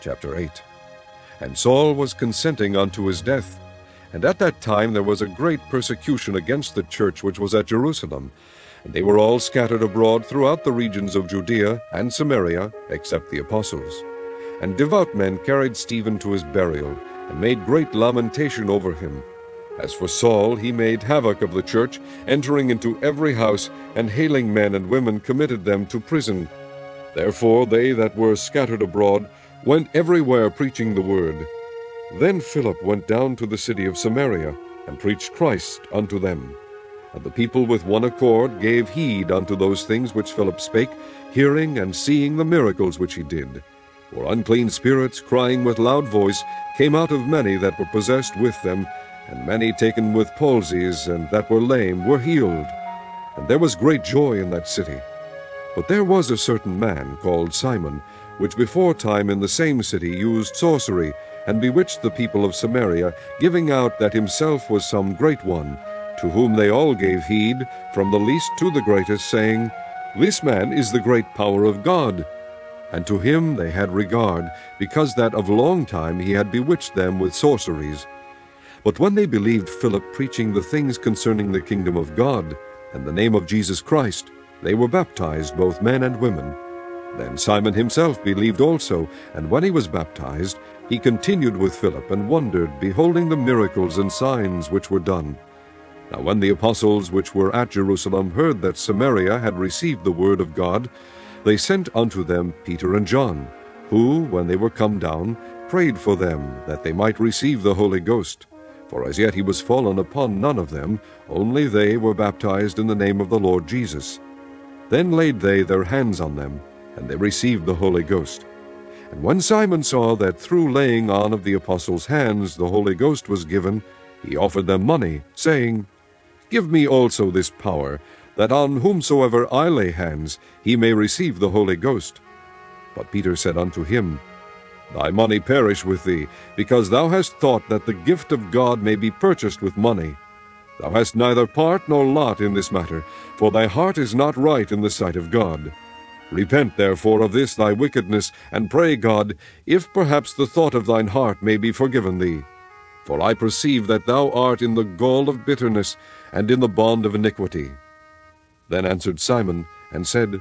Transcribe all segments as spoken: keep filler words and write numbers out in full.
chapter eight. And Saul was consenting unto his death. And at that time there was a great persecution against the church which was at Jerusalem. And they were all scattered abroad throughout the regions of Judea and Samaria, except the apostles. And devout men carried Stephen to his burial, and made great lamentation over him. As for Saul, he made havoc of the church, entering into every house, and hailing men and women committed them to prison. Therefore they that were scattered abroad went everywhere preaching the word. Then Philip went down to the city of Samaria, and preached Christ unto them. And the people with one accord gave heed unto those things which Philip spake, hearing and seeing the miracles which he did. For unclean spirits, crying with loud voice, came out of many that were possessed with them, and many taken with palsies, and that were lame, were healed. And there was great joy in that city. But there was a certain man called Simon, which before time in the same city used sorcery, and bewitched the people of Samaria, giving out that himself was some great one, to whom they all gave heed, from the least to the greatest, saying, This man is the great power of God. And to him they had regard, because that of long time he had bewitched them with sorceries. But when they believed Philip preaching the things concerning the kingdom of God, and the name of Jesus Christ, they were baptized, both men and women. Then Simon himself believed also, and when he was baptized, he continued with Philip, and wondered, beholding the miracles and signs which were done. Now when the apostles which were at Jerusalem heard that Samaria had received the word of God, they sent unto them Peter and John, who, when they were come down, prayed for them, that they might receive the Holy Ghost. For as yet he was fallen upon none of them, only they were baptized in the name of the Lord Jesus. Then laid they their hands on them, and they received the Holy Ghost. And when Simon saw that through laying on of the apostles' hands the Holy Ghost was given, he offered them money, saying, Give me also this power, that on whomsoever I lay hands, he may receive the Holy Ghost. But Peter said unto him, Thy money perish with thee, because thou hast thought that the gift of God may be purchased with money. Thou hast neither part nor lot in this matter, for thy heart is not right in the sight of God. Repent therefore of this thy wickedness, and pray God, if perhaps the thought of thine heart may be forgiven thee. For I perceive that thou art in the gall of bitterness, and in the bond of iniquity. Then answered Simon, and said,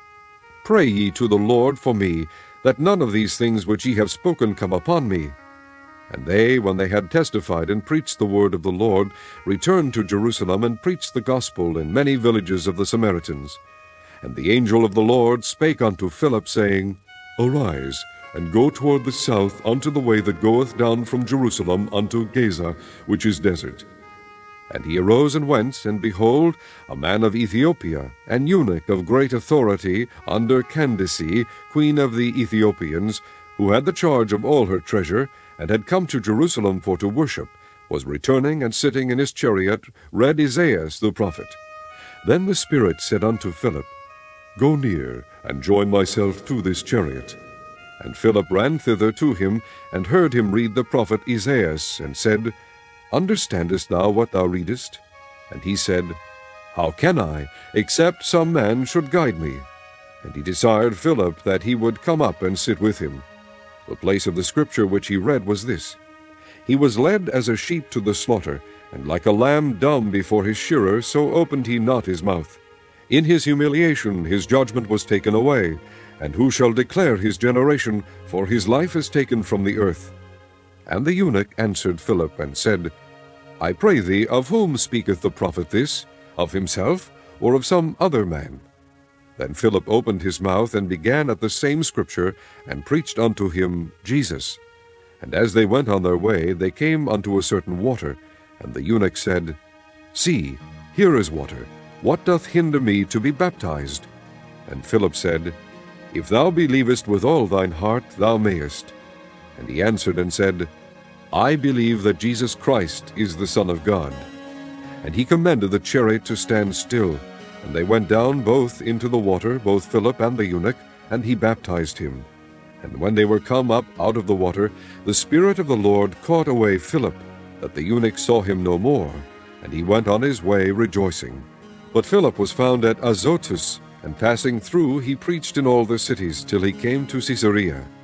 Pray ye to the Lord for me, that none of these things which ye have spoken come upon me. And they, when they had testified and preached the word of the Lord, returned to Jerusalem, and preached the gospel in many villages of the Samaritans. And the angel of the Lord spake unto Philip, saying, Arise, and go toward the south unto the way that goeth down from Jerusalem unto Gaza, which is desert. And he arose and went, and behold, a man of Ethiopia, an eunuch of great authority, under Candace, queen of the Ethiopians, who had the charge of all her treasure, and had come to Jerusalem for to worship, was returning, and sitting in his chariot, read Isaiah the prophet. Then the Spirit said unto Philip, Go near, and join myself to this chariot. And Philip ran thither to him, and heard him read the prophet Isaiah, and said, Understandest thou what thou readest? And he said, How can I, except some man should guide me? And he desired Philip that he would come up and sit with him. The place of the scripture which he read was this: He was led as a sheep to the slaughter, and like a lamb dumb before his shearer, so opened he not his mouth. In his humiliation his judgment was taken away. And who shall declare his generation? For his life is taken from the earth. And the eunuch answered Philip, and said, I pray thee, of whom speaketh the prophet this? Of himself, or of some other man? Then Philip opened his mouth, and began at the same scripture, and preached unto him Jesus. And as they went on their way, they came unto a certain water. And the eunuch said, See, here is water. What doth hinder me to be baptized? And Philip said, If thou believest with all thine heart, thou mayest. And he answered and said, I believe that Jesus Christ is the Son of God. And he commanded the chariot to stand still. And they went down both into the water, both Philip and the eunuch, and he baptized him. And when they were come up out of the water, the Spirit of the Lord caught away Philip, that the eunuch saw him no more, and he went on his way rejoicing. But Philip was found at Azotus, and passing through he preached in all the cities, till he came to Caesarea.